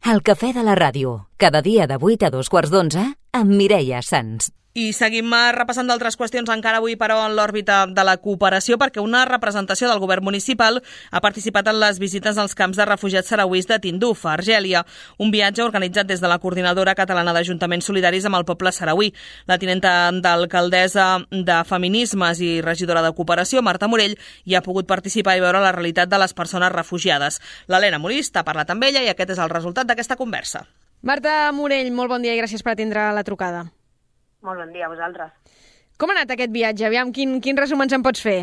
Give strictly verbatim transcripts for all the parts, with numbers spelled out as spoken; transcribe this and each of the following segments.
El cafè de la ràdio, cada dia de vuit a dos quarts d'onze, amb Mireia Sans. I seguim repassant d'altres qüestions encara avui, però, en l'òrbita de la cooperació, perquè una representació del govern municipal ha participat en les visites als camps de refugiats sarauís de Tinduf, a Argèlia, un viatge organitzat des de la Coordinadora Catalana d'Ajuntaments Solidaris amb el poble sarauí. La tinenta d'alcaldessa de Feminismes i regidora de Cooperació, Marta Morell, hi ha pogut participar i veure la realitat de les persones refugiades. L'Helena Molist ha parlat amb ella i aquest és el resultat d'aquesta conversa. Marta Morell, molt bon dia i gràcies per atendre la trucada. Molt bon dia a vosaltres. Com ha anat aquest viatge? Aviam, quin, quin resum ens en pots fer?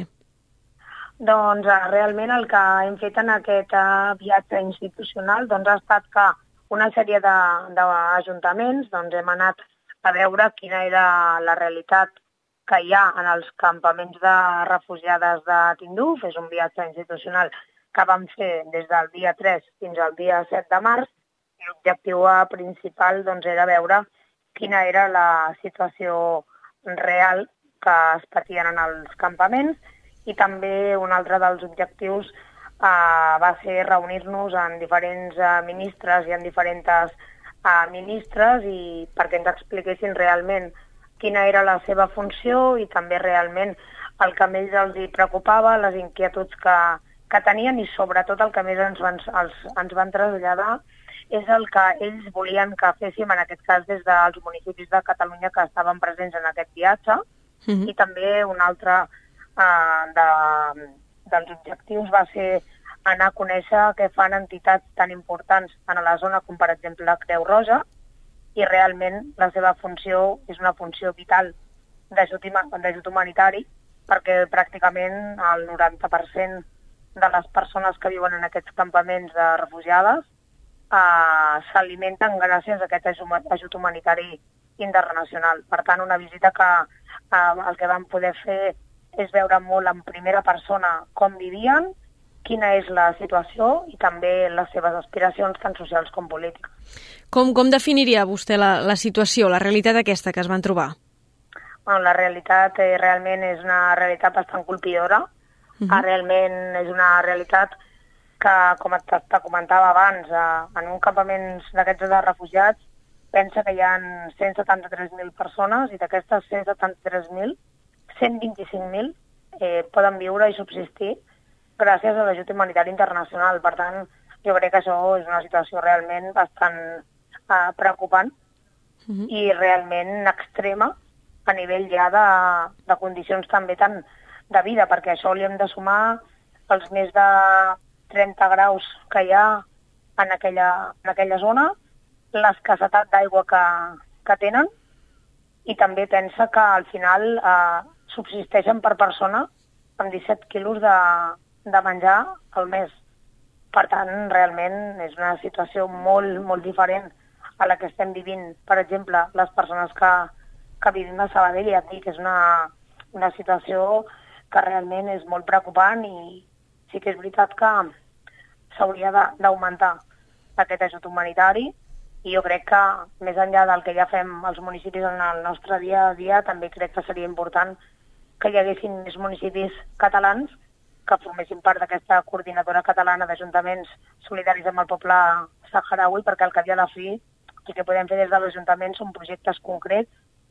Doncs uh, realment el que hem fet en aquest uh, viatge institucional doncs, ha estat que una sèrie d'ajuntaments doncs, hem anat a veure quina era la realitat que hi ha en els campaments de refugiades de Tinduf. És un viatge institucional que vam fer des del dia tres fins al dia set de març i l'objectiu uh, principal doncs, era veure quina era la situació real que es patien en els campaments i també un altre dels objectius eh, va ser reunir-nos amb diferents eh, ministres i amb diferents eh, ministres i perquè ens expliquessin realment quina era la seva funció i també realment el que més els hi preocupava, les inquietuds que, que tenien i sobretot el que més ens van, els, ens van traslladar és el que ells volien que féssim, en aquest cas des dels municipis de Catalunya que estaven presents en aquest viatge. Mm-hmm. I també un altre uh, de, dels objectius va ser anar a conèixer què fan entitats tan importants en la zona com per exemple la Creu Roja i realment la seva funció és una funció vital d'ajut humanitari perquè pràcticament el noranta per cent de les persones que viuen en aquests campaments de refugiades Uh, s'alimenten gràcies a aquest ajut humanitari internacional. Per tant, una visita que uh, el que vam poder fer és veure molt en primera persona com vivien, quina és la situació i també les seves aspiracions tant socials com polítiques. Com, com definiria vostè la, la situació, la realitat aquesta que es van trobar? Bueno, la realitat eh, realment és una realitat bastant colpidora. Uh-huh. uh, realment és una realitat que, com te, te comentava abans, eh, en un campament d'aquests de refugiats, pensa que hi ha cent setanta-tres mil persones i d'aquestes cent setanta-tres mil, cent vint-i-cinc mil eh, poden viure i subsistir gràcies a l'ajut humanitari internacional. Per tant, jo crec que això és una situació realment bastant eh, preocupant uh-huh. i realment extrema a nivell ja de, de condicions també tant de vida, perquè això li hem de sumar els més de trenta graus que hi ha en aquella, en aquella zona, l'escassetat d'aigua que, que tenen i també pensa que al final eh, subsisteixen per persona amb disset quilos de, de menjar al mes. Per tant, realment és una situació molt, molt diferent a la que estem vivint. Per exemple, les persones que, que vivim a Sabadell, ja et dic, és una, una situació que realment és molt preocupant i sí que és veritat que s'hauria d'augmentar aquest ajut humanitari i jo crec que més enllà del que ja fem els municipis en el nostre dia a dia, també crec que seria important que hi haguessin més municipis catalans que formessin part d'aquesta coordinadora catalana d'ajuntaments solidaris amb el poble saharaui, perquè al cap i a la fi el que podem fer des de l'Ajuntament són projectes concrets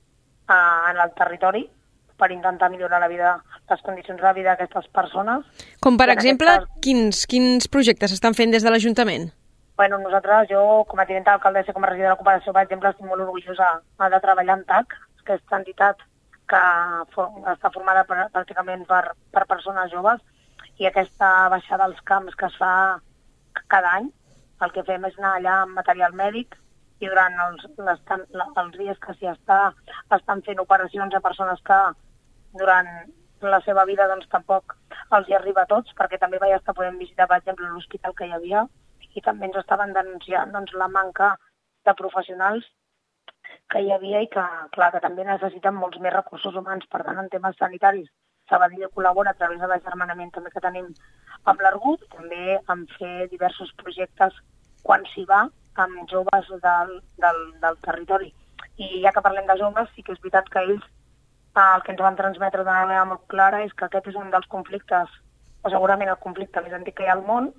eh, en el territori per intentar millorar la vida, les condicions de vida d'aquestes persones. Com per exemple, cas... quins, quins projectes s'estan fent des de l'Ajuntament? Bueno, nosaltres, jo, com a tinenta d'alcaldessa i com a regidora de la cooperació, per exemple, estic molt orgullosa de treballar amb T A C, aquesta entitat que for, està formada per, pràcticament per, per persones joves, i aquesta baixada als camps que es fa cada any, el que fem és anar allà amb material mèdic, i durant els, les, els dies que s'hi està, estan fent operacions a persones que durant la seva vida doncs, tampoc els hi arriba a tots, perquè també vaig estar podent visitar, per exemple, l'hospital que hi havia, i també ens estaven denunciant doncs, la manca de professionals que hi havia i que, clar, que també necessiten molts més recursos humans. Per tant, en temes sanitaris, Sabadell col·labora a través de l'agermanament també que tenim amb l'Argut, també en fer diversos projectes quan s'hi va, amb joves del, del, del territori. I ja que parlem de joves, sí que és veritat que ells el que ens van transmetre d'una manera molt clara és que aquest és un dels conflictes, o segurament el conflicte més antic que hi ha al món,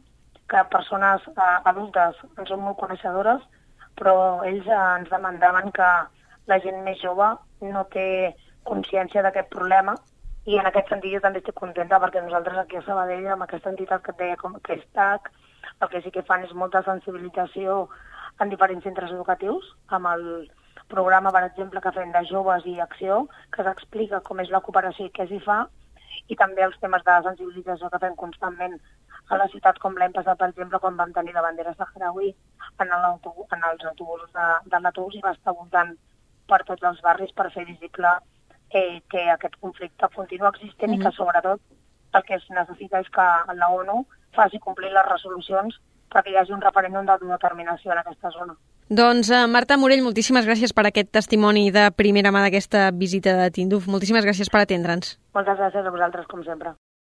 que persones eh, adultes en són molt coneixedores, però ells eh, ens demandaven que la gent més jove no té consciència d'aquest problema, i en aquest sentit jo també estic contenta perquè nosaltres aquí a Sabadell, amb aquesta entitat que et deia com que és T A C, el que sí que fan és molta sensibilització en diferents centres educatius, amb el programa, per exemple, que fem de joves i acció, que s'explica com és la cooperació i què s'hi fa, i també els temes de sensibilització que fem constantment a la ciutat, com l'any passat, per exemple, quan vam tenir la bandera saharaui en, en els autobusos de, de l'autobús, i va estar voltant per tots els barris per fer visible eh, que aquest conflicte continua existent mm-hmm. i que, sobretot, el que es necessita és que la ONU faci complir les resolucions perquè hi hagi un referèndum d'autodeterminació en aquesta zona. Doncs, uh, Marta Morell, moltíssimes gràcies per aquest testimoni de primera mà d'aquesta visita de Tindouf. Moltíssimes gràcies per atendre'ns. Moltes gràcies a vosaltres, com sempre.